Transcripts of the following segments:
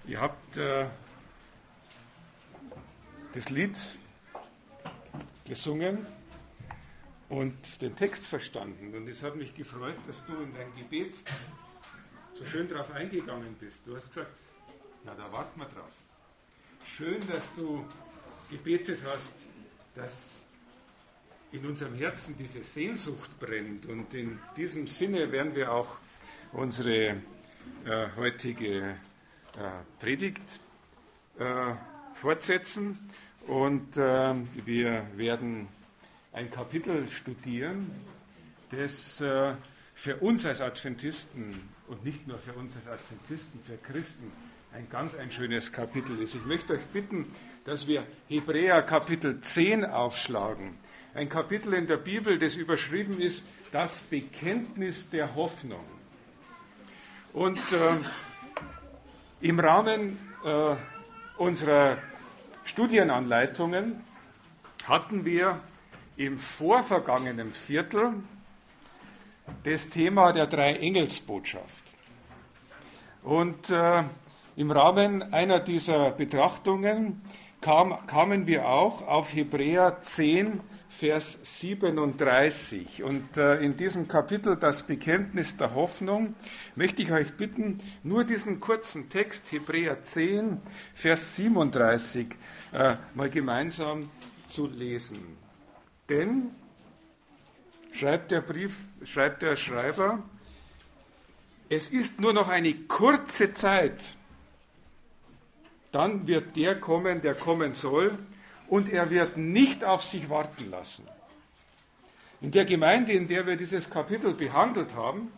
Ihr habt das Lied gesungen und den Text verstanden. Und es hat mich gefreut, dass du in dein Gebet so schön darauf eingegangen bist. Du hast gesagt, ja, da warten wir drauf. Schön, dass du gebetet hast, dass in unserem Herzen diese Sehnsucht brennt. Und in diesem Sinne werden wir auch unsere heutige Predigt fortsetzen. Und wir werden ein Kapitel studieren, das für uns als Adventisten und nicht nur für uns als Adventisten, für Christen ein schönes Kapitel ist. Ich möchte euch bitten, dass wir Hebräer Kapitel 10 aufschlagen. Ein Kapitel in der Bibel, das überschrieben ist, das Bekenntnis der Hoffnung. Und im Rahmen unserer Studienanleitungen hatten wir im vorvergangenen Viertel das Thema der Drei-Engels-Botschaft. Und im Rahmen einer dieser Betrachtungen kamen wir auch auf Hebräer 10, Vers 37. Und in diesem Kapitel, das Bekenntnis der Hoffnung, möchte ich euch bitten, nur diesen kurzen Text, Hebräer 10, Vers 37, mal gemeinsam zu lesen. Denn, schreibt der Schreiber, es ist nur noch eine kurze Zeit, dann wird der kommen, der kommen soll, und er wird nicht auf sich warten lassen. In der Gemeinde, in der wir dieses Kapitel behandelt haben,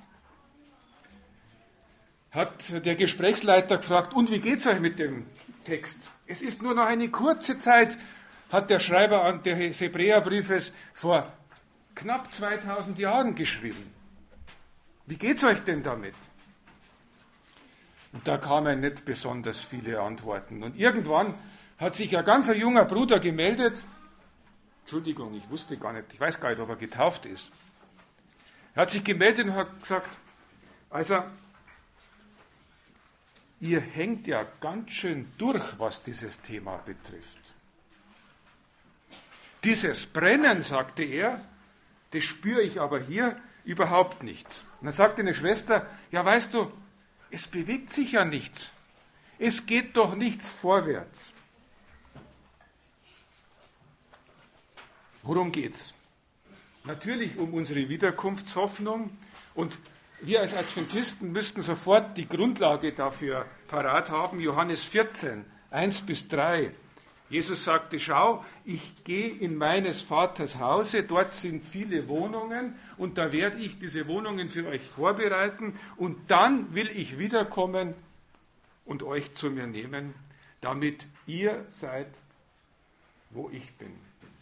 hat der Gesprächsleiter gefragt, und wie geht es euch mit dem Text? Es ist nur noch eine kurze Zeit, hat der Schreiber des Hebräerbriefes vor knapp 2000 Jahren geschrieben. Wie geht es euch denn damit? Und da kamen nicht besonders viele Antworten. Und irgendwann hat sich ein ganz junger Bruder gemeldet. Entschuldigung, ich weiß gar nicht, ob er getauft ist. Er hat sich gemeldet und hat gesagt, also, ihr hängt ja ganz schön durch, was dieses Thema betrifft. Dieses Brennen, sagte er, das spüre ich aber hier überhaupt nicht. Und dann sagte eine Schwester, ja weißt du, es bewegt sich ja nichts. Es geht doch nichts vorwärts. Worum geht's? Natürlich um unsere Wiederkunftshoffnung, und wir als Adventisten müssten sofort die Grundlage dafür parat haben. Johannes 14, 1-3. Jesus sagte, schau, ich gehe in meines Vaters Hause, dort sind viele Wohnungen und da werde ich diese Wohnungen für euch vorbereiten und dann will ich wiederkommen und euch zu mir nehmen, damit ihr seid, wo ich bin.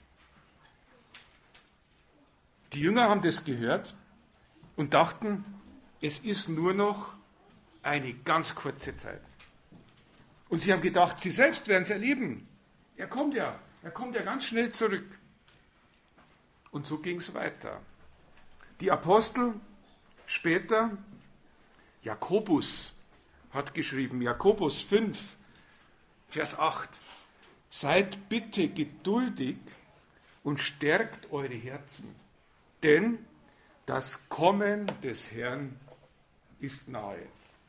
Die Jünger haben das gehört und dachten, es ist nur noch eine ganz kurze Zeit. Und sie haben gedacht, sie selbst werden es erleben. Er kommt ja ganz schnell zurück. Und so ging es weiter. Die Apostel später, Jakobus hat geschrieben, Jakobus 5, Vers 8, seid bitte geduldig und stärkt eure Herzen, denn das Kommen des Herrn ist nahe.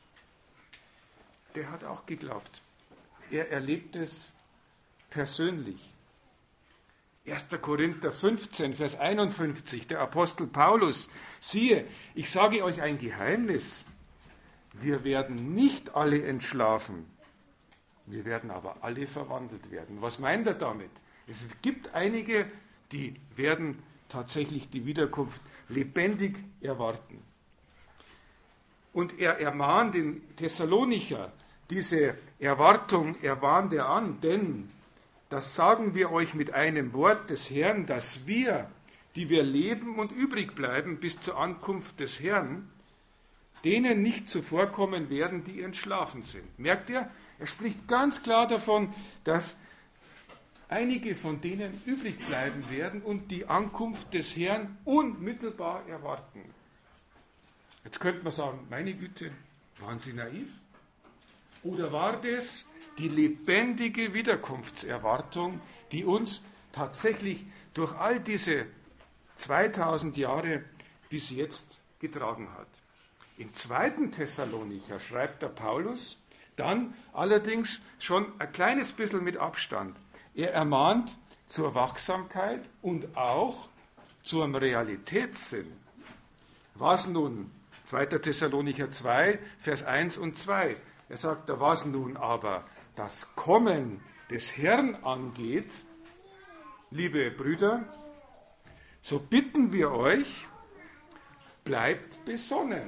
Der hat auch geglaubt. Er erlebt es persönlich. 1. Korinther 15, Vers 51, der Apostel Paulus, siehe, ich sage euch ein Geheimnis, wir werden nicht alle entschlafen, wir werden aber alle verwandelt werden. Was meint er damit? Es gibt einige, die werden tatsächlich die Wiederkunft lebendig erwarten. Und er ermahnt den Thessalonicher, diese Erwartung ermahnt er an, denn das sagen wir euch mit einem Wort des Herrn, dass wir, die wir leben und übrig bleiben bis zur Ankunft des Herrn, denen nicht zuvorkommen werden, die entschlafen sind. Merkt ihr? Er spricht ganz klar davon, dass einige von denen übrig bleiben werden und die Ankunft des Herrn unmittelbar erwarten. Jetzt könnte man sagen, meine Güte, waren Sie naiv? Oder war das die lebendige Wiederkunftserwartung, die uns tatsächlich durch all diese 2000 Jahre bis jetzt getragen hat? Im 2. Thessalonicher schreibt der Paulus, dann allerdings schon ein kleines bisschen mit Abstand. Er ermahnt zur Wachsamkeit und auch zum Realitätssinn. Was nun? 2. Thessalonicher 2, Vers 1 und 2. Er sagt, da was nun aber das Kommen des Herrn angeht, liebe Brüder, so bitten wir euch, bleibt besonnen.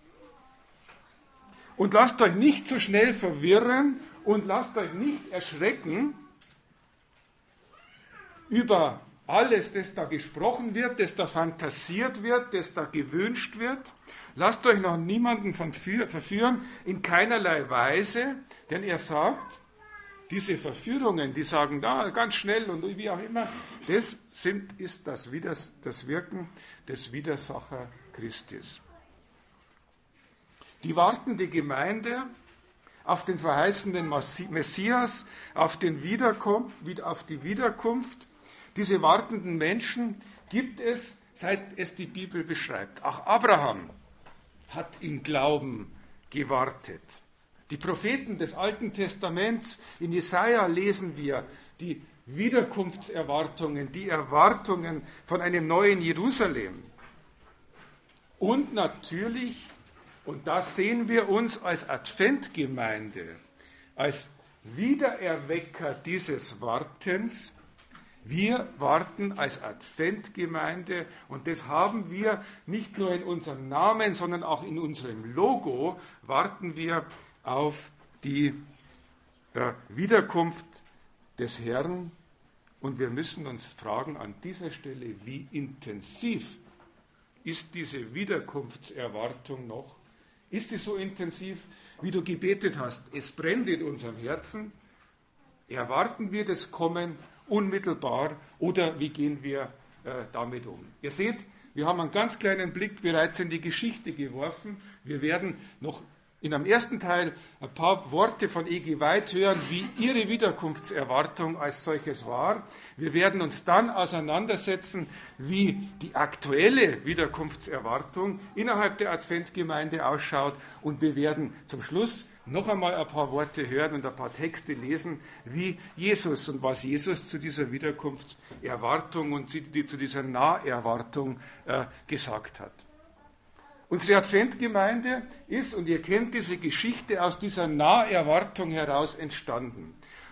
Und lasst euch nicht so schnell verwirren und lasst euch nicht erschrecken über alles, das da gesprochen wird, das da fantasiert wird, das da gewünscht wird. Lasst euch noch niemanden verführen, in keinerlei Weise, denn er sagt, diese Verführungen, die sagen da ganz schnell und wie auch immer, das ist das Wirken des Widersacher Christus. Die wartende Gemeinde auf den verheißenen Messias, auf die Wiederkunft, diese wartenden Menschen gibt es, seit es die Bibel beschreibt. Auch Abraham hat im Glauben gewartet. Die Propheten des Alten Testaments, in Jesaja lesen wir die Wiederkunftserwartungen, die Erwartungen von einem neuen Jerusalem. Und natürlich, und das sehen wir uns als Adventgemeinde, als Wiedererwecker dieses Wartens. Wir warten als Adventgemeinde und das haben wir nicht nur in unserem Namen, sondern auch in unserem Logo, warten wir auf die Wiederkunft des Herrn. Und wir müssen uns fragen an dieser Stelle, wie intensiv ist diese Wiederkunftserwartung noch? Ist sie so intensiv, wie du gebetet hast? Es brennt in unserem Herzen. Erwarten wir das Kommen unmittelbar oder wie gehen wir damit um? Ihr seht, wir haben einen ganz kleinen Blick bereits in die Geschichte geworfen. Wir werden noch in einem ersten Teil ein paar Worte von E.G. White hören, wie ihre Wiederkunftserwartung als solches war. Wir werden uns dann auseinandersetzen, wie die aktuelle Wiederkunftserwartung innerhalb der Adventgemeinde ausschaut. Und wir werden zum Schluss noch einmal ein paar Worte hören und ein paar Texte lesen, wie Jesus und was Jesus zu dieser Wiederkunftserwartung und zu dieser Naherwartung gesagt hat. Unsere Adventgemeinde ist, und ihr kennt diese Geschichte, aus dieser Naherwartung heraus entstanden.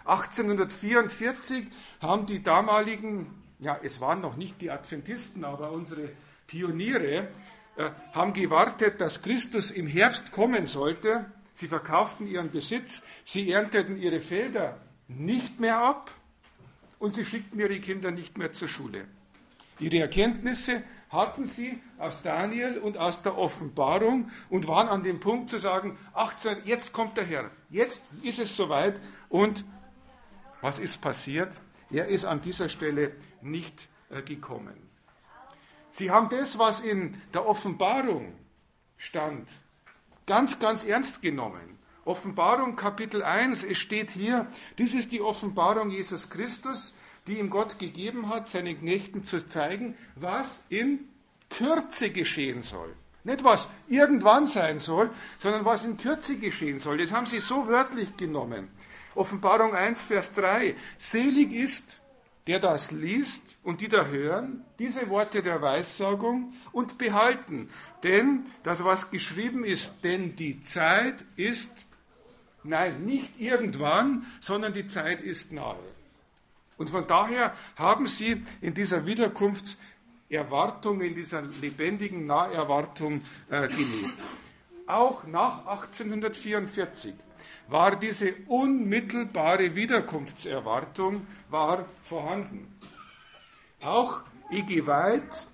1844 haben die damaligen, ja, es waren noch nicht die Adventisten, aber unsere Pioniere, haben gewartet, dass Christus im Herbst kommen sollte. Sie verkauften ihren Besitz, sie ernteten ihre Felder nicht mehr ab und sie schickten ihre Kinder nicht mehr zur Schule. Ihre Erkenntnisse hatten sie aus Daniel und aus der Offenbarung und waren an dem Punkt zu sagen, 18, jetzt kommt der Herr, jetzt ist es soweit. Und was ist passiert? Er ist an dieser Stelle nicht gekommen. Sie haben das, was in der Offenbarung stand, ganz, ganz ernst genommen. Offenbarung Kapitel 1, es steht hier, dies ist die Offenbarung Jesus Christus, die ihm Gott gegeben hat, seinen Knechten zu zeigen, was in Kürze geschehen soll. Nicht was irgendwann sein soll, sondern was in Kürze geschehen soll. Das haben sie so wörtlich genommen. Offenbarung 1, Vers 3. Selig ist, der das liest und die da hören, diese Worte der Weissagung und behalten. Denn das, was geschrieben ist, denn die Zeit ist, nein, nicht irgendwann, sondern die Zeit ist nahe. Und von daher haben sie in dieser Wiederkunftserwartung, in dieser lebendigen Naherwartung gelebt. Auch nach 1844 war diese unmittelbare Wiederkunftserwartung vorhanden. Auch E.G. White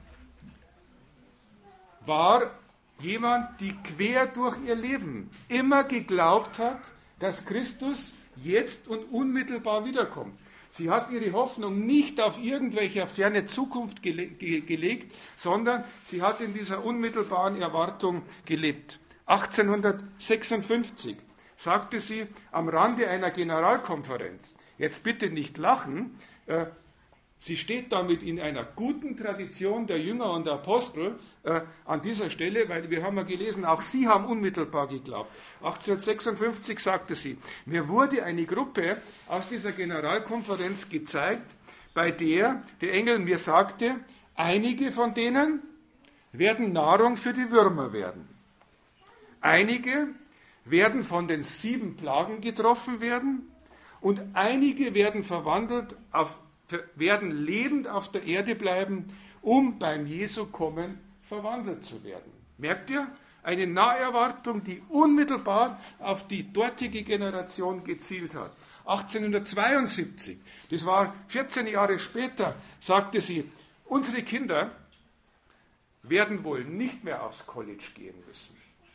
war jemand, die quer durch ihr Leben immer geglaubt hat, dass Christus jetzt und unmittelbar wiederkommt. Sie hat ihre Hoffnung nicht auf irgendwelche ferne Zukunft gelegt, sondern sie hat in dieser unmittelbaren Erwartung gelebt. 1856 sagte sie am Rande einer Generalkonferenz. Jetzt bitte nicht lachen. Sie steht damit in einer guten Tradition der Jünger und der Apostel an dieser Stelle, weil wir haben ja gelesen, auch sie haben unmittelbar geglaubt. 1856 sagte sie, mir wurde eine Gruppe aus dieser Generalkonferenz gezeigt, bei der der Engel mir sagte, einige von denen werden Nahrung für die Würmer werden. Einige werden von den 7 Plagen getroffen werden und einige werden werden lebend auf der Erde bleiben, um beim Jesu kommen verwandelt zu werden. Merkt ihr? Eine Naherwartung, die unmittelbar auf die dortige Generation gezielt hat. 1872, das war 14 Jahre später, sagte sie, unsere Kinder werden wohl nicht mehr aufs College gehen müssen.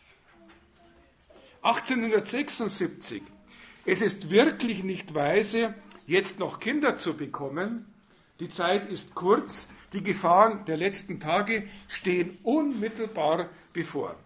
1876, es ist wirklich nicht weise, jetzt noch Kinder zu bekommen. Die Zeit ist kurz, die Gefahren der letzten Tage stehen unmittelbar bevor.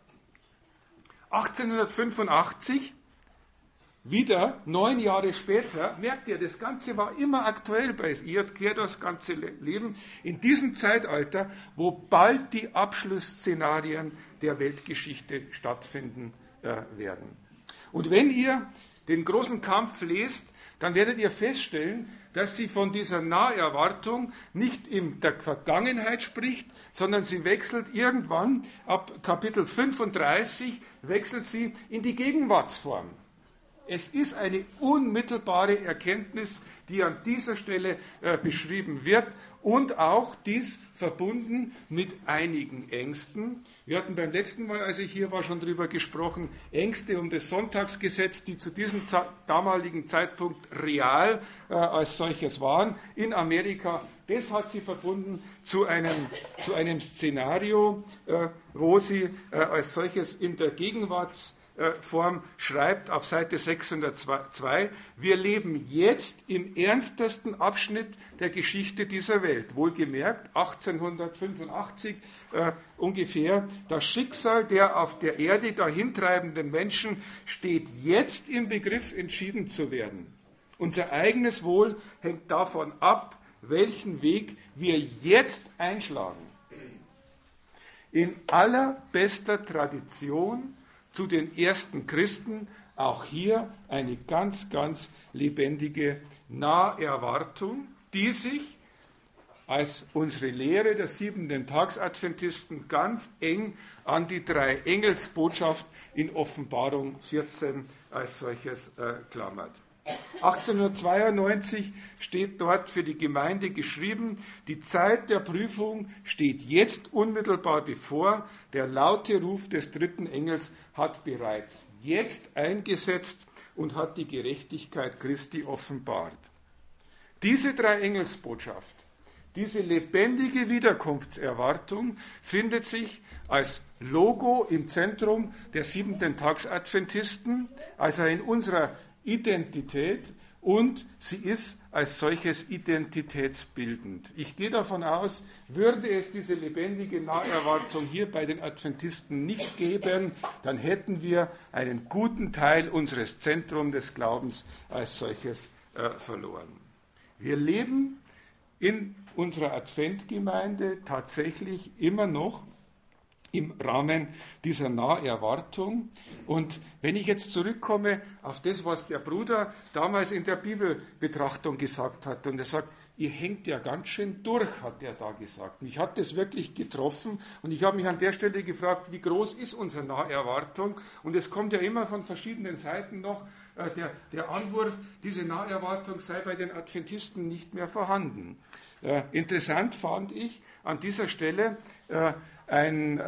1885, wieder 9 Jahre später, merkt ihr, das Ganze war immer aktuell bei ihr, quer das ganze Leben, in diesem Zeitalter, wo bald die Abschlussszenarien der Weltgeschichte stattfinden werden. Und wenn ihr den großen Kampf lest, dann werdet ihr feststellen, dass sie von dieser Naherwartung nicht in der Vergangenheit spricht, sondern sie wechselt irgendwann, ab Kapitel 35, wechselt sie in die Gegenwartsform. Es ist eine unmittelbare Erkenntnis, die an dieser Stelle beschrieben wird und auch dies verbunden mit einigen Ängsten. Wir hatten beim letzten Mal, als ich hier war, schon darüber gesprochen, Ängste um das Sonntagsgesetz, die zu diesem damaligen Zeitpunkt real als solches waren in Amerika. Das hat sie verbunden zu einem Szenario, wo sie als solches in der Gegenwartsform schreibt auf Seite 602, wir leben jetzt im ernstesten Abschnitt der Geschichte dieser Welt. Wohlgemerkt, 1885 ungefähr, das Schicksal der auf der Erde dahintreibenden Menschen steht jetzt im Begriff, entschieden zu werden. Unser eigenes Wohl hängt davon ab, welchen Weg wir jetzt einschlagen. In allerbester Tradition zu den ersten Christen, auch hier eine ganz, ganz lebendige Naherwartung, die sich als unsere Lehre der 7. Tagsadventisten ganz eng an die 3 Engelsbotschaft in Offenbarung 14 als solches klammert. 1892 steht dort für die Gemeinde geschrieben, die Zeit der Prüfung steht jetzt unmittelbar bevor, der laute Ruf des 3. Engels hat bereits jetzt eingesetzt und hat die Gerechtigkeit Christi offenbart. Diese 3 Engelsbotschaft, diese lebendige Wiederkunftserwartung findet sich als Logo im Zentrum der 7. Tagsadventisten, also in unserer Identität, und sie ist als solches identitätsbildend. Ich gehe davon aus, würde es diese lebendige Naherwartung hier bei den Adventisten nicht geben, dann hätten wir einen guten Teil unseres Zentrums des Glaubens als solches verloren. Wir leben in unserer Adventgemeinde tatsächlich immer noch im Rahmen dieser Naherwartung. Und wenn ich jetzt zurückkomme auf das, was der Bruder damals in der Bibelbetrachtung gesagt hat, und er sagt, ihr hängt ja ganz schön durch, hat er da gesagt. Mich hat das wirklich getroffen und ich habe mich an der Stelle gefragt, wie groß ist unsere Naherwartung? Und es kommt ja immer von verschiedenen Seiten noch der Anwurf, diese Naherwartung sei bei den Adventisten nicht mehr vorhanden. Interessant fand ich an dieser Stelle einen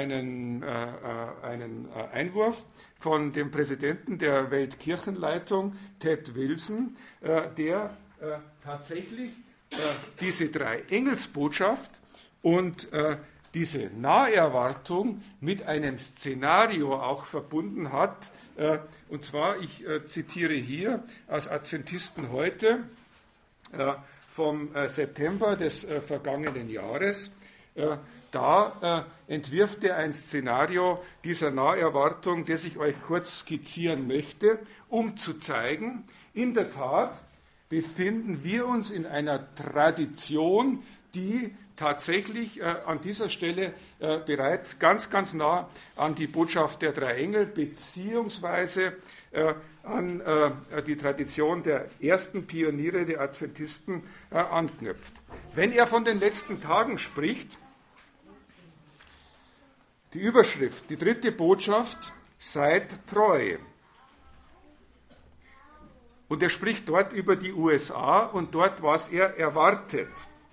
Einwurf von dem Präsidenten der Weltkirchenleitung, Ted Wilson, der tatsächlich diese 3 Engelsbotschaft und diese Naherwartung mit einem Szenario auch verbunden hat. Und zwar, ich zitiere hier aus Adventisten heute vom September des vergangenen Jahres. da entwirft er ein Szenario dieser Naherwartung, das ich euch kurz skizzieren möchte, um zu zeigen, in der Tat befinden wir uns in einer Tradition, die tatsächlich an dieser Stelle bereits ganz, ganz nah an die Botschaft der drei Engel beziehungsweise an die Tradition der ersten Pioniere der Adventisten anknüpft. Wenn er von den letzten Tagen spricht, die Überschrift, die dritte Botschaft, seid treu. Und er spricht dort über die USA und dort, was er erwartet.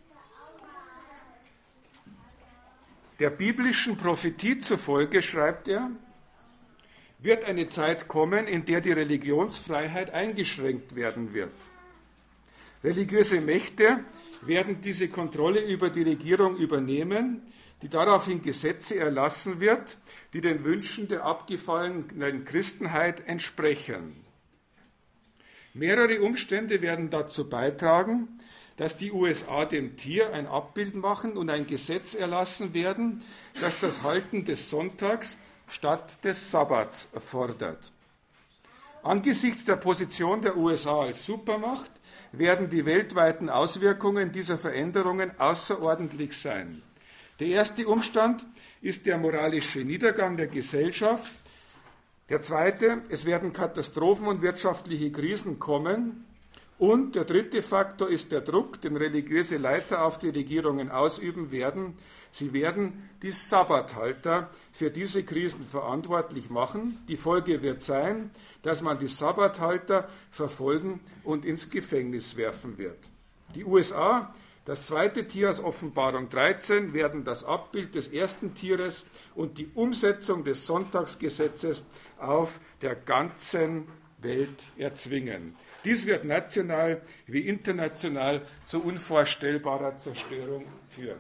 Der biblischen Prophetie zufolge, schreibt er, wird eine Zeit kommen, in der die Religionsfreiheit eingeschränkt werden wird. Religiöse Mächte werden diese Kontrolle über die Regierung übernehmen, die daraufhin Gesetze erlassen wird, die den Wünschen der abgefallenen Christenheit entsprechen. Mehrere Umstände werden dazu beitragen, dass die USA dem Tier ein Abbild machen und ein Gesetz erlassen werden, das das Halten des Sonntags statt des Sabbats fordert. Angesichts der Position der USA als Supermacht werden die weltweiten Auswirkungen dieser Veränderungen außerordentlich sein. Der erste Umstand ist der moralische Niedergang der Gesellschaft. Der zweite, es werden Katastrophen und wirtschaftliche Krisen kommen. Und der dritte Faktor ist der Druck, den religiöse Leiter auf die Regierungen ausüben werden. Sie werden die Sabbathalter für diese Krisen verantwortlich machen. Die Folge wird sein, dass man die Sabbathalter verfolgen und ins Gefängnis werfen wird. Die USA, das zweite Tier aus Offenbarung 13, werden das Abbild des ersten Tieres und die Umsetzung des Sonntagsgesetzes auf der ganzen Welt erzwingen. Dies wird national wie international zu unvorstellbarer Zerstörung führen.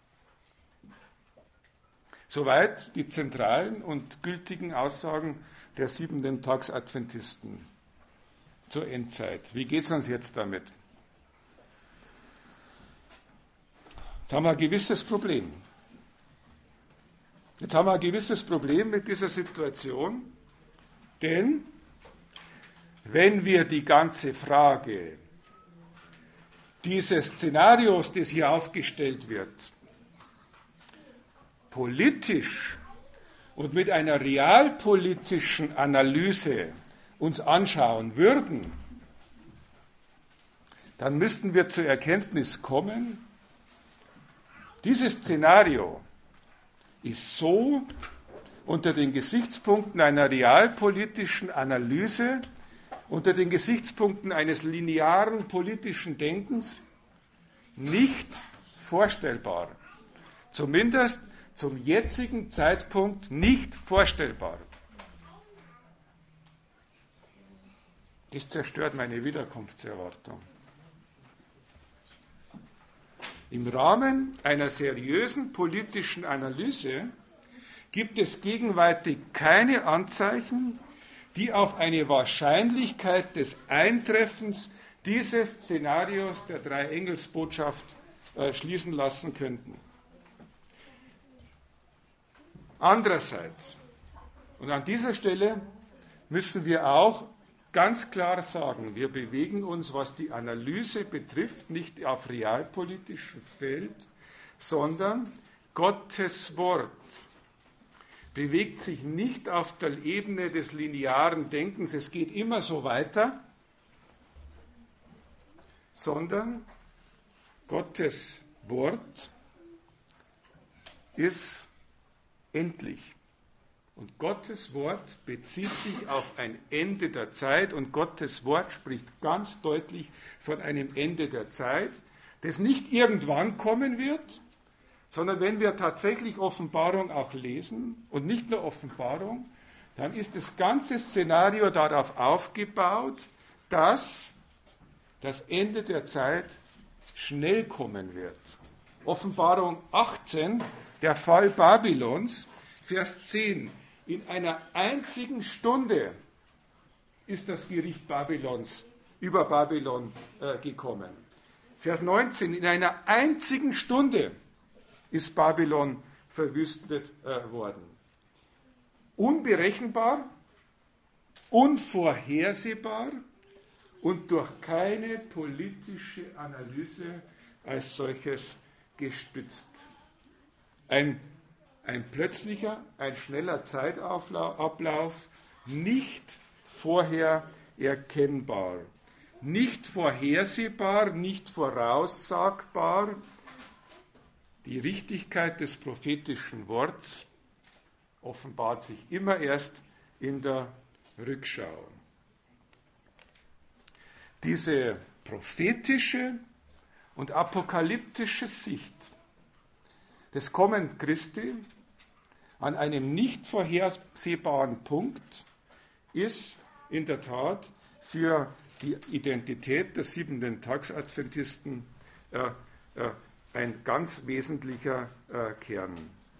Soweit die zentralen und gültigen Aussagen der Siebenten-Tags-Adventisten zur Endzeit. Wie geht es uns jetzt damit? Jetzt haben wir ein gewisses Problem. Jetzt haben wir ein gewisses Problem mit dieser Situation, denn wenn wir die ganze Frage dieses Szenarios, das hier aufgestellt wird, politisch und mit einer realpolitischen Analyse uns anschauen würden, dann müssten wir zur Erkenntnis kommen, dieses Szenario ist so unter den Gesichtspunkten einer realpolitischen Analyse, unter den Gesichtspunkten eines linearen politischen Denkens nicht vorstellbar. Zumindest zum jetzigen Zeitpunkt nicht vorstellbar. Das zerstört meine Wiederkunftserwartung. Im Rahmen einer seriösen politischen Analyse gibt es gegenwärtig keine Anzeichen, die auf eine Wahrscheinlichkeit des Eintreffens dieses Szenarios der Drei-Engels-Botschaft schließen lassen könnten. Andererseits, und an dieser Stelle müssen wir auch ganz klar sagen, wir bewegen uns, was die Analyse betrifft, nicht auf realpolitischem Feld, sondern Gottes Wort bewegt sich nicht auf der Ebene des linearen Denkens, es geht immer so weiter, sondern Gottes Wort ist endlich. Und Gottes Wort bezieht sich auf ein Ende der Zeit und Gottes Wort spricht ganz deutlich von einem Ende der Zeit, das nicht irgendwann kommen wird, sondern wenn wir tatsächlich Offenbarung auch lesen und nicht nur Offenbarung, dann ist das ganze Szenario darauf aufgebaut, dass das Ende der Zeit schnell kommen wird. Offenbarung 18, der Fall Babylons, Vers 10. In einer einzigen Stunde ist das Gericht Babylons über Babylon gekommen. Vers 19. In einer einzigen Stunde ist Babylon verwüstet worden. Unberechenbar, unvorhersehbar und durch keine politische Analyse als solches gestützt. Ein plötzlicher, ein schneller Zeitablauf, nicht vorher erkennbar, nicht vorhersehbar, nicht voraussagbar. Die Richtigkeit des prophetischen Worts offenbart sich immer erst in der Rückschau. Diese prophetische und apokalyptische Sicht des Kommen Christi an einem nicht vorhersehbaren Punkt ist in der Tat für die Identität der Siebenten-Tags-Adventisten ein ganz wesentlicher Kern.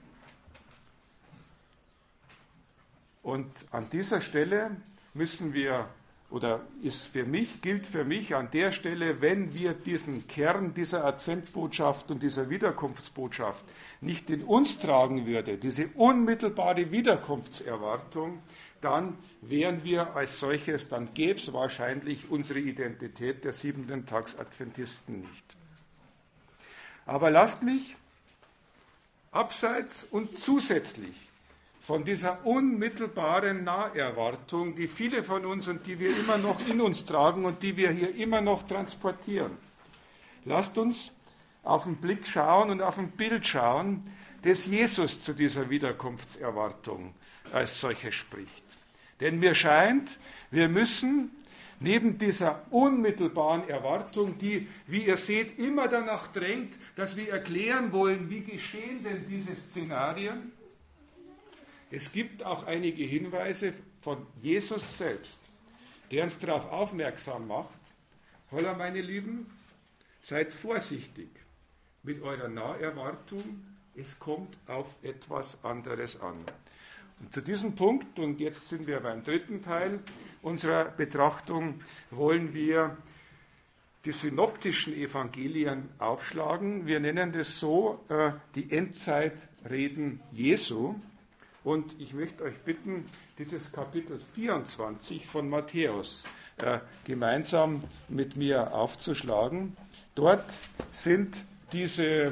Und an dieser Stelle müssen wir, oder gilt für mich an der Stelle, wenn wir diesen Kern dieser Adventbotschaft und dieser Wiederkunftsbotschaft nicht in uns tragen würde, diese unmittelbare Wiederkunftserwartung, dann wären wir als solches, dann gäbe es wahrscheinlich unsere Identität der Siebenten-Tags-Adventisten nicht. Aber lasst mich abseits und zusätzlich von dieser unmittelbaren Naherwartung, die viele von uns und die wir immer noch in uns tragen und die wir hier immer noch transportieren. Lasst uns auf den Blick schauen und auf ein Bild schauen, das Jesus zu dieser Wiederkunftserwartung als solches spricht. Denn mir scheint, wir müssen neben dieser unmittelbaren Erwartung, die, wie ihr seht, immer danach drängt, dass wir erklären wollen, wie geschehen denn diese Szenarien. Es gibt auch einige Hinweise von Jesus selbst, der uns darauf aufmerksam macht, holla meine Lieben, seid vorsichtig mit eurer Naherwartung, es kommt auf etwas anderes an. Und zu diesem Punkt, und jetzt sind wir beim dritten Teil unserer Betrachtung, wollen wir die synoptischen Evangelien aufschlagen. Wir nennen das so die Endzeitreden Jesu. Und ich möchte euch bitten, dieses Kapitel 24 von Matthäus gemeinsam mit mir aufzuschlagen. Dort sind diese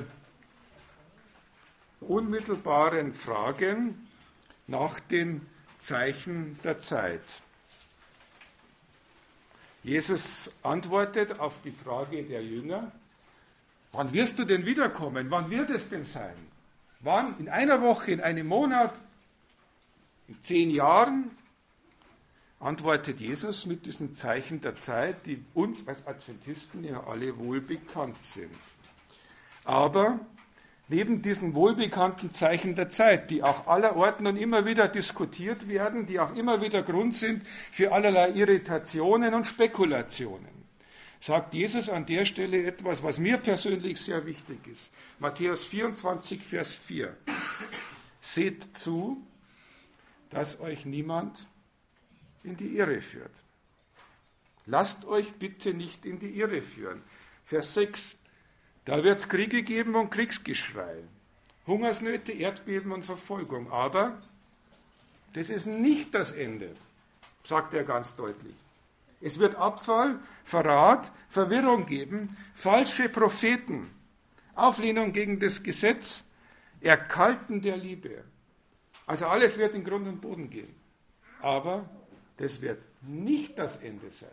unmittelbaren Fragen nach den Zeichen der Zeit. Jesus antwortet auf die Frage der Jünger, wann wirst du denn wiederkommen? Wann wird es denn sein? Wann? In einer Woche, in einem Monat, in 10 Jahren? Antwortet Jesus mit diesen Zeichen der Zeit, die uns als Adventisten ja alle wohl bekannt sind. Aber neben diesen wohlbekannten Zeichen der Zeit, die auch allerorten und immer wieder diskutiert werden, die auch immer wieder Grund sind für allerlei Irritationen und Spekulationen, sagt Jesus an der Stelle etwas, was mir persönlich sehr wichtig ist. Matthäus 24, Vers 4. Seht zu, dass euch niemand in die Irre führt. Lasst euch bitte nicht in die Irre führen. Vers 6. Da wird es Kriege geben und Kriegsgeschrei, Hungersnöte, Erdbeben und Verfolgung. Aber das ist nicht das Ende, sagt er ganz deutlich. Es wird Abfall, Verrat, Verwirrung geben, falsche Propheten, Auflehnung gegen das Gesetz, Erkalten der Liebe. Also alles wird in Grund und Boden gehen. Aber das wird nicht das Ende sein.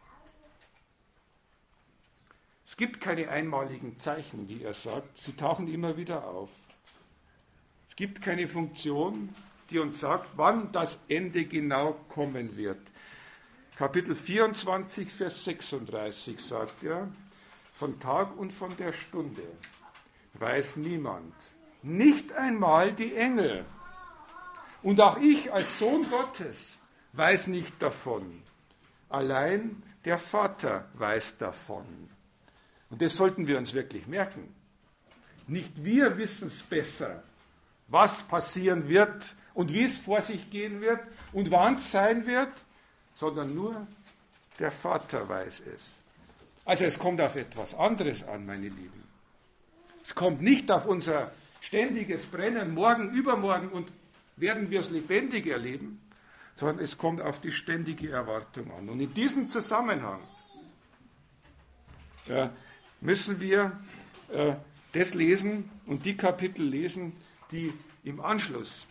Es gibt keine einmaligen Zeichen, wie er sagt. Sie tauchen immer wieder auf. Es gibt keine Funktion, die uns sagt, wann das Ende genau kommen wird. Kapitel 24, Vers 36 sagt er, von Tag und von der Stunde weiß niemand, nicht einmal die Engel. Und auch ich als Sohn Gottes weiß nicht davon. Allein der Vater weiß davon. Und das sollten wir uns wirklich merken. Nicht wir wissen es besser, was passieren wird und wie es vor sich gehen wird und wann es sein wird, sondern nur der Vater weiß es. Also es kommt auf etwas anderes an, meine Lieben. Es kommt nicht auf unser ständiges Brennen, morgen, übermorgen und werden wir es lebendig erleben, sondern es kommt auf die ständige Erwartung an. Und in diesem Zusammenhang müssen wir das lesen und die Kapitel lesen, die im Anschluss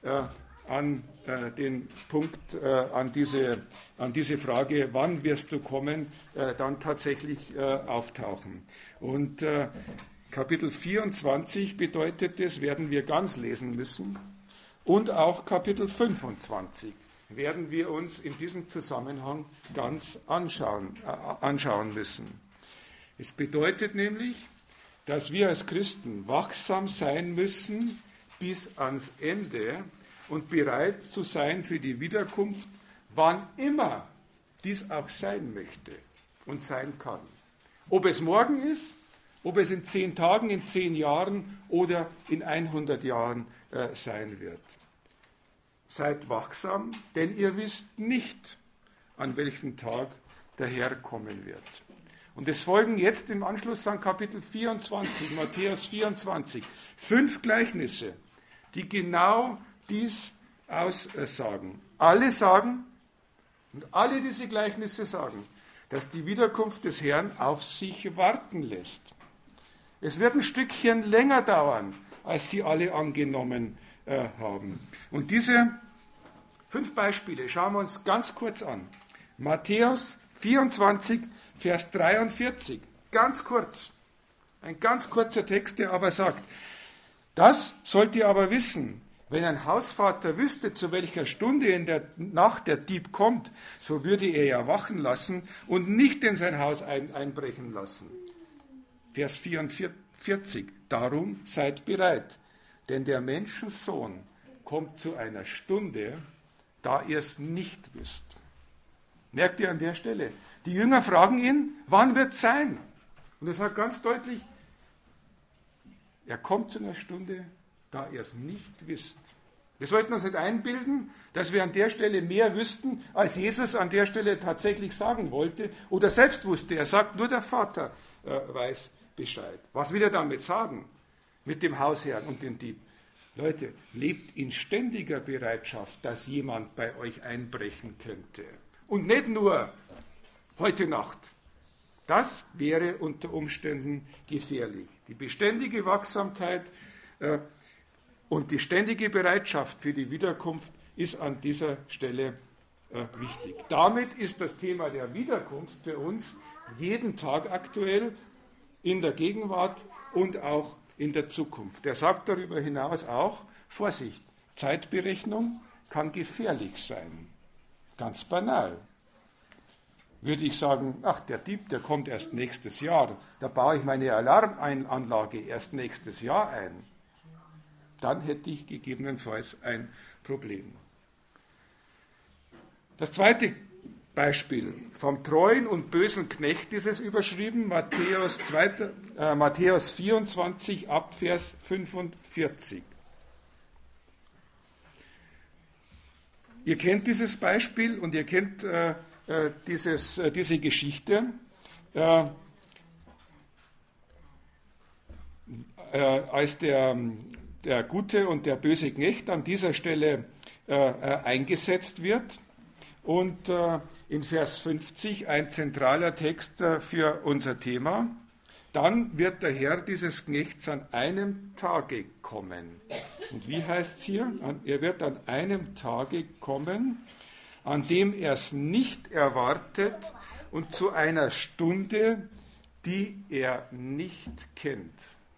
an den Punkt, an diese Frage, wann wirst du kommen, dann tatsächlich auftauchen. Und Kapitel 24 bedeutet das, werden wir ganz lesen müssen. Und auch Kapitel 25 werden wir uns in diesem Zusammenhang ganz anschauen müssen. Es bedeutet nämlich, dass wir als Christen wachsam sein müssen bis ans Ende und bereit zu sein für die Wiederkunft, wann immer dies auch sein möchte und sein kann. Ob es morgen ist, ob es in 10 Tagen, in 10 Jahren oder in 100 Jahren sein wird. Seid wachsam, denn ihr wisst nicht, an welchem Tag der Herr kommen wird. Und es folgen jetzt im Anschluss an Kapitel 24, Matthäus 24, 5 Gleichnisse, die genau dies aussagen. Alle sagen, und alle diese Gleichnisse sagen, dass die Wiederkunft des Herrn auf sich warten lässt. Es wird ein Stückchen länger dauern, als sie alle angenommen haben. Und diese 5 Beispiele schauen wir uns ganz kurz an. Matthäus 24, Vers 43, ganz kurz. Ein ganz kurzer Text, der aber sagt, das sollt ihr aber wissen, wenn ein Hausvater wüsste, zu welcher Stunde in der Nacht der Dieb kommt, so würde er ja wachen lassen und nicht in sein Haus einbrechen lassen. Vers 44, darum seid bereit, denn der Menschensohn kommt zu einer Stunde, da ihr es nicht wisst. Merkt ihr an der Stelle? Die Jünger fragen ihn, wann wird es sein? Und er sagt ganz deutlich, er kommt zu einer Stunde, da ihr es nicht wisst. Wir sollten uns nicht einbilden, dass wir an der Stelle mehr wüssten, als Jesus an der Stelle tatsächlich sagen wollte oder selbst wusste. Er sagt, nur der Vater weiß Bescheid. Was will er damit sagen? Mit dem Hausherrn und dem Dieb. Leute, lebt in ständiger Bereitschaft, dass jemand bei euch einbrechen könnte. Und nicht nur heute Nacht. Das wäre unter Umständen gefährlich. Die beständige Wachsamkeit und die ständige Bereitschaft für die Wiederkunft ist an dieser Stelle wichtig. Damit ist das Thema der Wiederkunft für uns jeden Tag aktuell, in der Gegenwart und auch in der Zukunft. Er sagt darüber hinaus auch, Vorsicht, Zeitberechnung kann gefährlich sein. Ganz banal. Würde ich sagen, ach, der Dieb, der kommt erst nächstes Jahr, da baue ich meine Alarmanlage erst nächstes Jahr ein. Dann hätte ich gegebenenfalls ein Problem. Das zweite Beispiel, vom treuen und bösen Knecht ist es überschrieben, Matthäus 24 ab Vers 45. Ihr kennt dieses Beispiel und ihr kennt diese Geschichte. Als der gute und der böse Knecht an dieser Stelle eingesetzt wird und in Vers 50 ein zentraler Text für unser Thema. Dann wird der Herr dieses Knechts an einem Tage kommen. Und wie heißt es hier? Er wird an einem Tage kommen, an dem er es nicht erwartet und zu einer Stunde, die er nicht kennt.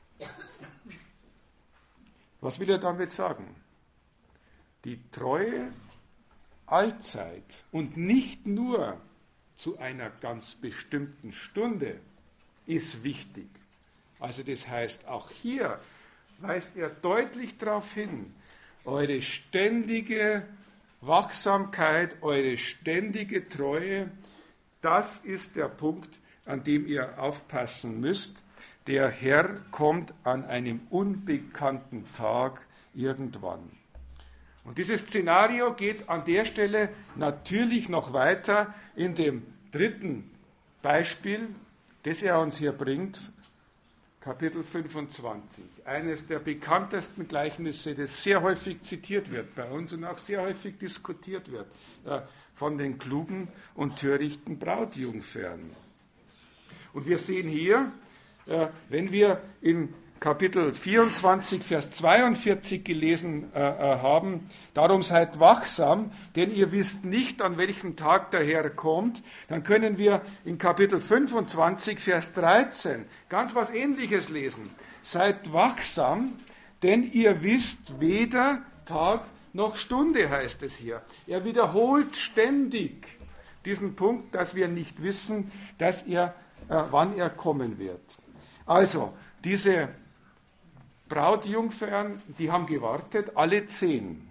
Was will er damit sagen? Die Treue allzeit und nicht nur zu einer ganz bestimmten Stunde ist wichtig. Also das heißt, auch hier weist er deutlich darauf hin, eure ständige Wachsamkeit, eure ständige Treue, das ist der Punkt, an dem ihr aufpassen müsst. Der Herr kommt an einem unbekannten Tag irgendwann. Und dieses Szenario geht an der Stelle natürlich noch weiter in dem dritten Beispiel, das er uns hier bringt, Kapitel 25, eines der bekanntesten Gleichnisse, das sehr häufig zitiert wird bei uns und auch sehr häufig diskutiert wird, von den klugen und törichten Brautjungfern. Und wir sehen hier, wenn wir in Kapitel 24, Vers 42 gelesen haben, darum seid wachsam, denn ihr wisst nicht, an welchem Tag der Herr kommt, dann können wir in Kapitel 25, Vers 13 ganz was Ähnliches lesen. Seid wachsam, denn ihr wisst weder Tag noch Stunde, heißt es hier. Er wiederholt ständig diesen Punkt, dass wir nicht wissen, wann er kommen wird. Also, diese Brautjungfern, die haben gewartet, alle 10.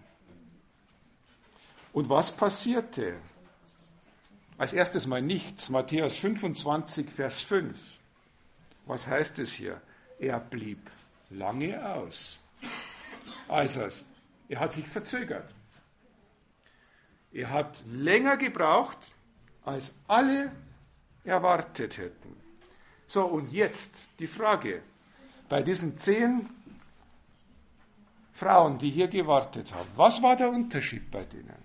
Und was passierte? Als erstes mal nichts. Matthäus 25, Vers 5. Was heißt es hier? Er blieb lange aus. Also, er hat sich verzögert. Er hat länger gebraucht, als alle erwartet hätten. So, und jetzt die Frage. Bei diesen 10 Frauen, die hier gewartet haben, was war der Unterschied bei denen?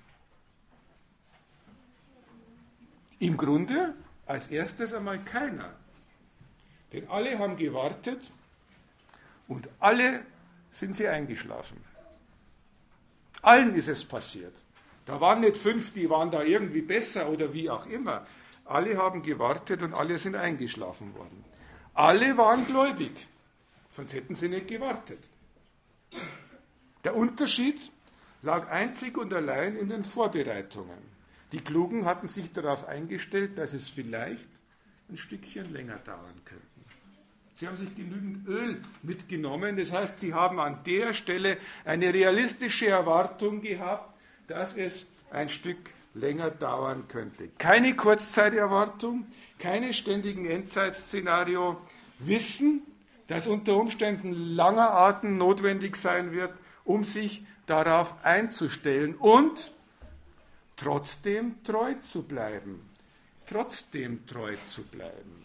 Im Grunde als erstes einmal keiner. Denn alle haben gewartet und alle sind sie eingeschlafen. Allen ist es passiert. Da waren nicht 5, die waren da irgendwie besser oder wie auch immer. Alle haben gewartet und alle sind eingeschlafen worden. Alle waren gläubig, sonst hätten sie nicht gewartet. Der Unterschied lag einzig und allein in den Vorbereitungen. Die Klugen hatten sich darauf eingestellt, dass es vielleicht ein Stückchen länger dauern könnte. Sie haben sich genügend Öl mitgenommen, das heißt, sie haben an der Stelle eine realistische Erwartung gehabt, dass es ein Stück länger dauern könnte. Keine Kurzzeiterwartung, keine ständigen Endzeitszenario, Wissen, dass unter Umständen langer Atem notwendig sein wird, um sich darauf einzustellen und trotzdem treu zu bleiben. Trotzdem treu zu bleiben.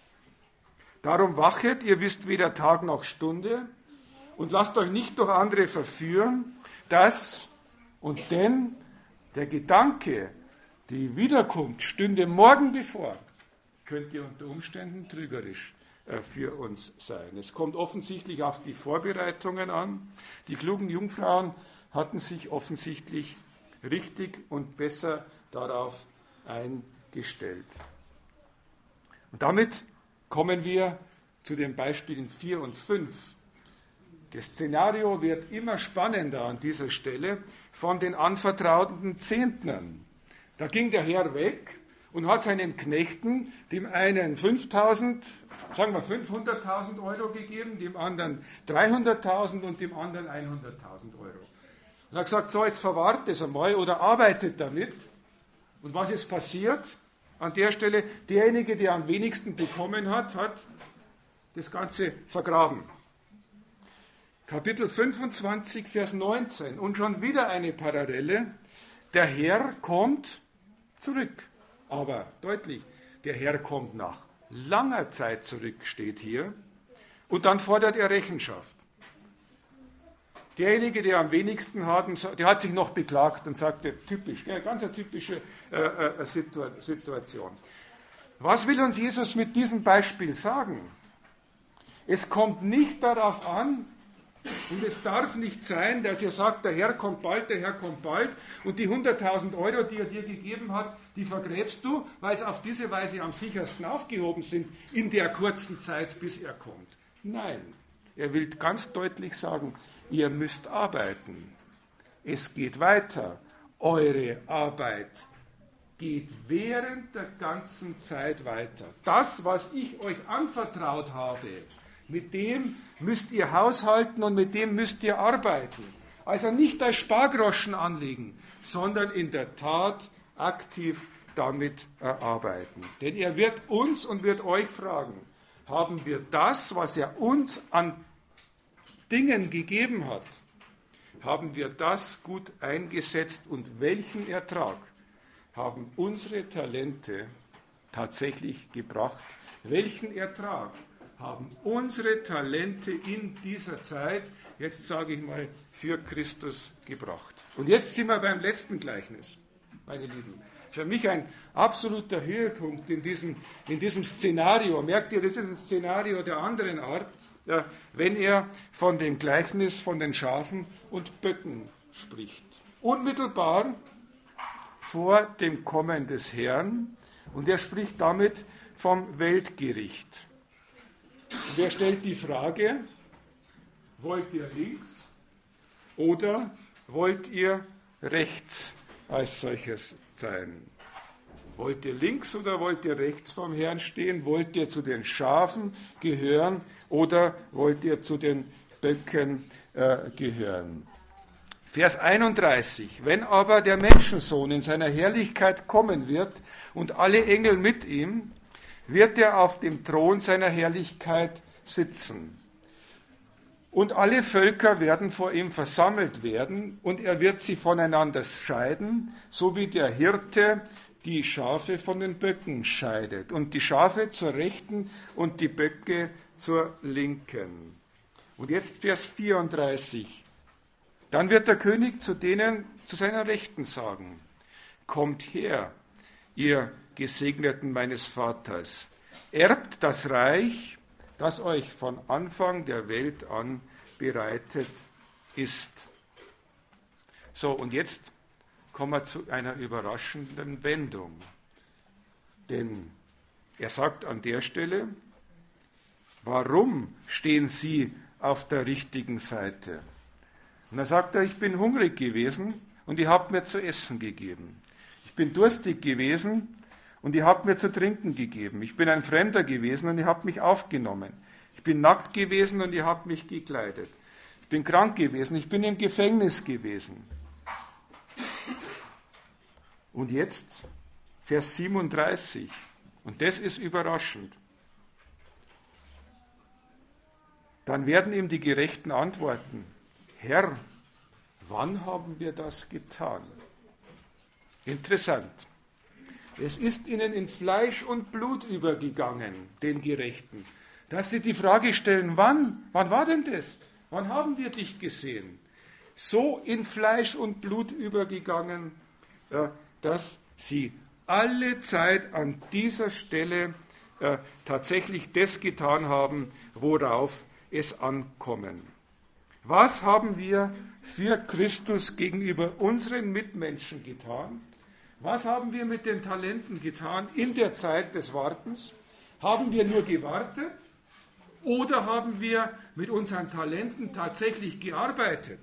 Darum wachet, ihr wisst weder Tag noch Stunde und lasst euch nicht durch andere verführen, dass und denn der Gedanke, die Wiederkunft stünde morgen bevor, könnte unter Umständen trügerisch für uns sein. Es kommt offensichtlich auf die Vorbereitungen an. Die klugen Jungfrauen hatten sich offensichtlich richtig und besser darauf eingestellt. Und damit kommen wir zu den Beispielen 4 und 5. Das Szenario wird immer spannender an dieser Stelle von den anvertrauten Zehntnern. Da ging der Herr weg und hat seinen Knechten, dem einen 5.000, sagen wir 500.000 Euro gegeben, dem anderen 300.000 und dem anderen 100.000 Euro. Und er hat gesagt, so jetzt verwahrt das einmal oder arbeitet damit. Und was ist passiert? An der Stelle, derjenige, der am wenigsten bekommen hat, hat das Ganze vergraben. Kapitel 25, Vers 19. Und schon wieder eine Parallele. Der Herr kommt zurück. Aber deutlich, der Herr kommt nach langer Zeit zurück, steht hier. Und dann fordert er Rechenschaft. Derjenige, der am wenigsten hat, der hat sich noch beklagt und sagte, typisch, ganz eine typische Situation. Was will uns Jesus mit diesem Beispiel sagen? Es kommt nicht darauf an, und es darf nicht sein, dass ihr sagt, der Herr kommt bald und die 100.000 Euro, die er dir gegeben hat, die vergräbst du, weil es auf diese Weise am sichersten aufgehoben sind in der kurzen Zeit, bis er kommt. Nein, er will ganz deutlich sagen, ihr müsst arbeiten. Es geht weiter. Eure Arbeit geht während der ganzen Zeit weiter. Das, was ich euch anvertraut habe, mit dem müsst ihr haushalten und mit dem müsst ihr arbeiten. Also nicht als Spargroschen anlegen, sondern in der Tat aktiv damit arbeiten. Denn er wird uns und wird euch fragen, haben wir das, was er uns an Dingen gegeben hat, haben wir das gut eingesetzt und welchen Ertrag haben unsere Talente tatsächlich gebracht? Welchen Ertrag haben unsere Talente in dieser Zeit, jetzt sage ich mal, für Christus gebracht. Und jetzt sind wir beim letzten Gleichnis, meine Lieben. Für mich ein absoluter Höhepunkt in diesem Szenario. Merkt ihr, das ist ein Szenario der anderen Art, ja, wenn er von dem Gleichnis von den Schafen und Böcken spricht. Unmittelbar vor dem Kommen des Herrn, und er spricht damit vom Weltgericht. Und er stellt die Frage, wollt ihr links oder wollt ihr rechts als solches sein? Wollt ihr links oder wollt ihr rechts vom Herrn stehen? Wollt ihr zu den Schafen gehören oder wollt ihr zu den Böcken gehören? Vers 31. Wenn aber der Menschensohn in seiner Herrlichkeit kommen wird und alle Engel mit ihm, wird er auf dem Thron seiner Herrlichkeit sitzen. Und alle Völker werden vor ihm versammelt werden, und er wird sie voneinander scheiden, so wie der Hirte die Schafe von den Böcken scheidet. Und die Schafe zur Rechten und die Böcke zur Linken. Und jetzt Vers 34. Dann wird der König zu denen zu seiner Rechten sagen, kommt her, ihr Gesegneten meines Vaters, erbt das Reich, das euch von Anfang der Welt an bereitet ist. So, und jetzt kommen wir zu einer überraschenden Wendung. Denn er sagt an der Stelle, warum stehen Sie auf der richtigen Seite? Und dann sagt er, ich bin hungrig gewesen und ihr habt mir zu essen gegeben. Ich bin durstig gewesen und ihr habt mir zu trinken gegeben. Ich bin ein Fremder gewesen und ihr habt mich aufgenommen. Ich bin nackt gewesen und ihr habt mich gekleidet. Ich bin krank gewesen, ich bin im Gefängnis gewesen. Und jetzt Vers 37. Und das ist überraschend. Dann werden ihm die Gerechten antworten, Herr, wann haben wir das getan? Interessant. Es ist ihnen in Fleisch und Blut übergegangen, den Gerechten, dass sie die Frage stellen, wann war denn das? Wann haben wir dich gesehen? So in Fleisch und Blut übergegangen, dass sie alle Zeit an dieser Stelle tatsächlich das getan haben, worauf es ankommen. Was haben wir für Christus gegenüber unseren Mitmenschen getan? Was haben wir mit den Talenten getan in der Zeit des Wartens? Haben wir nur gewartet oder haben wir mit unseren Talenten tatsächlich gearbeitet?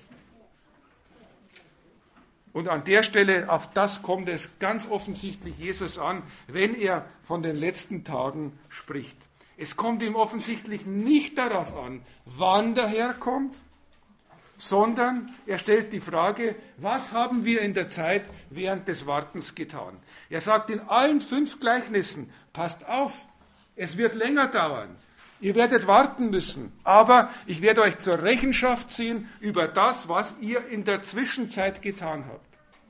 Und an der Stelle, auf das kommt es ganz offensichtlich Jesus an, wenn er von den letzten Tagen spricht. Es kommt ihm offensichtlich nicht darauf an, wann der Herr kommt, sondern er stellt die Frage, was haben wir in der Zeit während des Wartens getan? Er sagt in allen 5 Gleichnissen, passt auf, es wird länger dauern. Ihr werdet warten müssen, aber ich werde euch zur Rechenschaft ziehen über das, was ihr in der Zwischenzeit getan habt.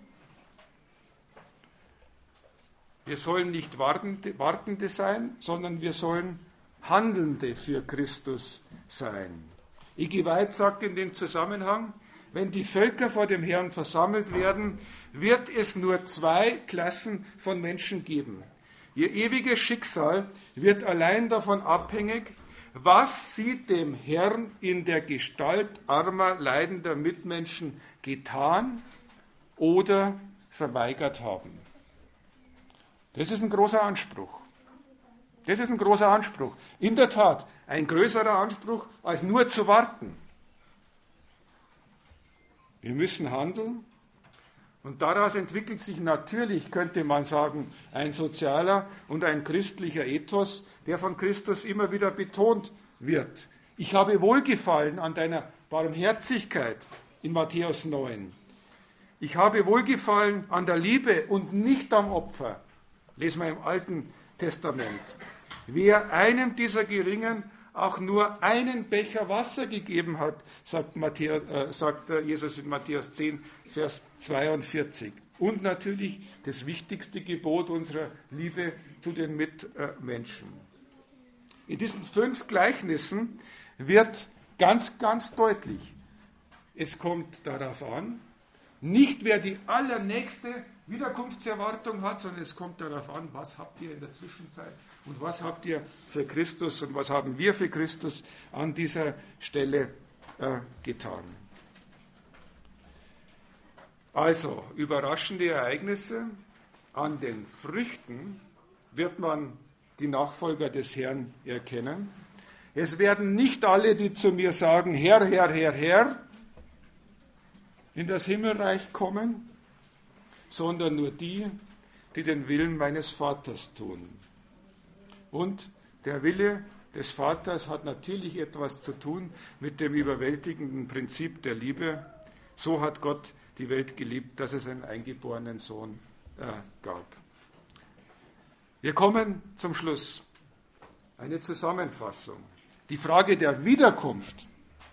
Wir sollen nicht Wartende sein, sondern wir sollen Handelnde für Christus sein. I.G. White sagt in dem Zusammenhang, wenn die Völker vor dem Herrn versammelt werden, wird es nur 2 Klassen von Menschen geben. Ihr ewiges Schicksal wird allein davon abhängig, was sie dem Herrn in der Gestalt armer, leidender Mitmenschen getan oder verweigert haben. Das ist ein großer Anspruch. Das ist ein großer Anspruch. In der Tat, ein größerer Anspruch, als nur zu warten. Wir müssen handeln und daraus entwickelt sich natürlich, könnte man sagen, ein sozialer und ein christlicher Ethos, der von Christus immer wieder betont wird. Ich habe Wohlgefallen an deiner Barmherzigkeit in Matthäus 9. Ich habe Wohlgefallen an der Liebe und nicht am Opfer. Lesen wir im Alten Testament. Wer einem dieser Geringen auch nur einen Becher Wasser gegeben hat, sagt Jesus in Matthäus 10, Vers 42. Und natürlich das wichtigste Gebot unserer Liebe zu den Mitmenschen. In diesen 5 Gleichnissen wird ganz, ganz deutlich, es kommt darauf an, nicht wer die allernächste Wiederkunftserwartung hat, sondern es kommt darauf an, was habt ihr in der Zwischenzeit und was habt ihr für Christus und was haben wir für Christus an dieser Stelle getan. Also, überraschende Ereignisse. An den Früchten wird man die Nachfolger des Herrn erkennen. Es werden nicht alle, die zu mir sagen, Herr, Herr, Herr, Herr, in das Himmelreich kommen, sondern nur die, die den Willen meines Vaters tun. Und der Wille des Vaters hat natürlich etwas zu tun mit dem überwältigenden Prinzip der Liebe. So hat Gott die Welt geliebt, dass es einen eingeborenen Sohn gab. Wir kommen zum Schluss. Eine Zusammenfassung. Die Frage der Wiederkunft,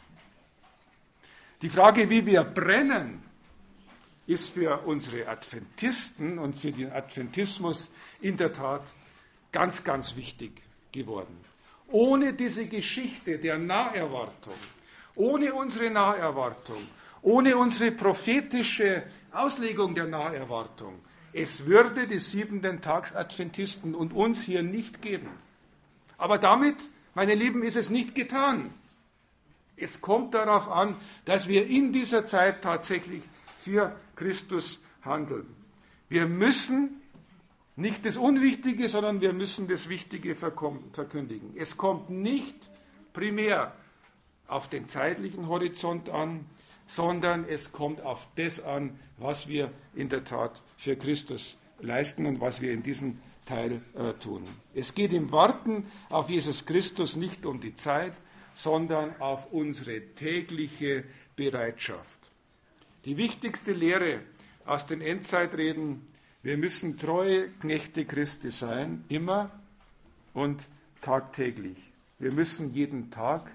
die Frage, wie wir brennen, ist für unsere Adventisten und für den Adventismus in der Tat ganz, ganz wichtig geworden. Ohne diese Geschichte der Naherwartung, ohne unsere Naherwartung, ohne unsere prophetische Auslegung der Naherwartung, es würde die 7-Tags-Adventisten und uns hier nicht geben. Aber damit, meine Lieben, ist es nicht getan. Es kommt darauf an, dass wir in dieser Zeit tatsächlich für Christus handeln. Wir müssen nicht das Unwichtige, sondern wir müssen das Wichtige verkündigen. Es kommt nicht primär auf den zeitlichen Horizont an, sondern es kommt auf das an, was wir in der Tat für Christus leisten und was wir in diesem Teil tun. Es geht im Warten auf Jesus Christus nicht um die Zeit, sondern auf unsere tägliche Bereitschaft. Die wichtigste Lehre aus den Endzeitreden: Wir müssen treue Knechte Christi sein, immer und tagtäglich. Wir müssen jeden Tag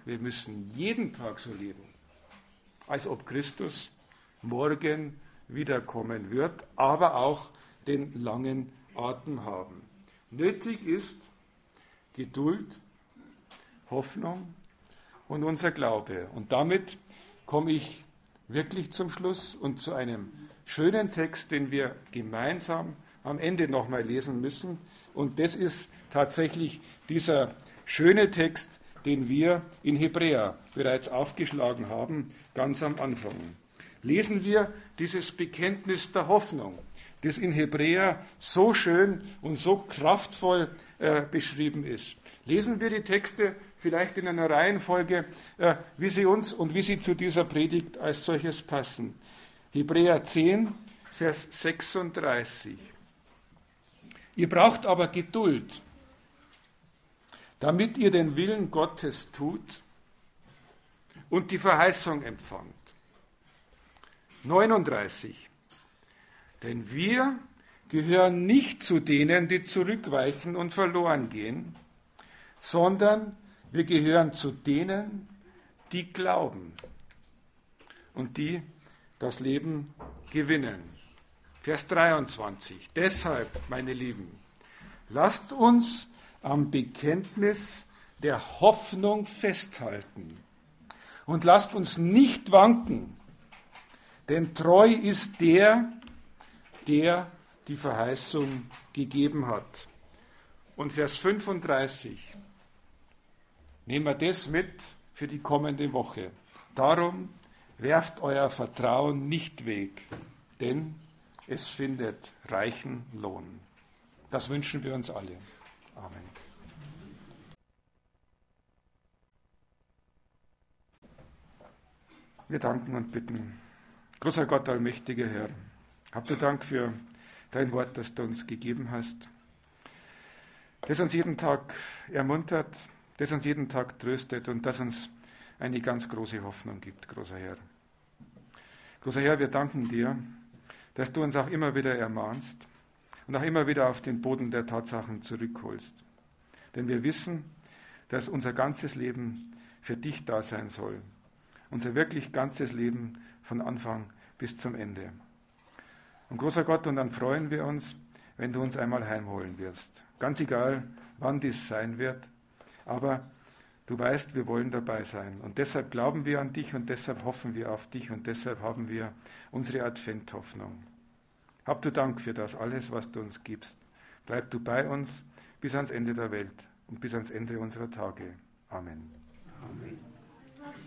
so leben, als ob Christus morgen wiederkommen wird, aber auch den langen Atem haben. Nötig ist Geduld, Hoffnung und unser Glaube. Und damit komme ich wirklich zum Schluss und zu einem schönen Text, den wir gemeinsam am Ende nochmal lesen müssen. Und das ist tatsächlich dieser schöne Text, den wir in Hebräer bereits aufgeschlagen haben, ganz am Anfang. Lesen wir dieses Bekenntnis der Hoffnung, das in Hebräer so schön und so kraftvoll beschrieben ist. Lesen wir die Texte vielleicht in einer Reihenfolge, wie sie uns und wie sie zu dieser Predigt als solches passen. Hebräer 10, Vers 36. Ihr braucht aber Geduld, damit ihr den Willen Gottes tut und die Verheißung empfangt. 39. Denn wir gehören nicht zu denen, die zurückweichen und verloren gehen, sondern wir gehören zu denen, die glauben und die das Leben gewinnen. Vers 23. Deshalb, meine Lieben, lasst uns am Bekenntnis der Hoffnung festhalten und lasst uns nicht wanken, denn treu ist der die Verheißung gegeben hat. Und Vers 35. Nehmen wir das mit für die kommende Woche. Darum werft euer Vertrauen nicht weg, denn es findet reichen Lohn. Das wünschen wir uns alle. Amen. Wir danken und bitten. Großer Gott, allmächtiger Herr, habt ihr Dank für dein Wort, das du uns gegeben hast, das uns jeden Tag ermuntert, das uns jeden Tag tröstet und das uns eine ganz große Hoffnung gibt, großer Herr. Großer Herr, wir danken dir, dass du uns auch immer wieder ermahnst und auch immer wieder auf den Boden der Tatsachen zurückholst. Denn wir wissen, dass unser ganzes Leben für dich da sein soll. Unser wirklich ganzes Leben von Anfang bis zum Ende. Und großer Gott, und dann freuen wir uns, wenn du uns einmal heimholen wirst. Ganz egal, wann dies sein wird, Aber du weißt, wir wollen dabei sein. Und deshalb glauben wir an dich und deshalb hoffen wir auf dich und deshalb haben wir unsere Adventhoffnung. Hab du Dank für das alles, was du uns gibst. Bleib du bei uns bis ans Ende der Welt und bis ans Ende unserer Tage. Amen.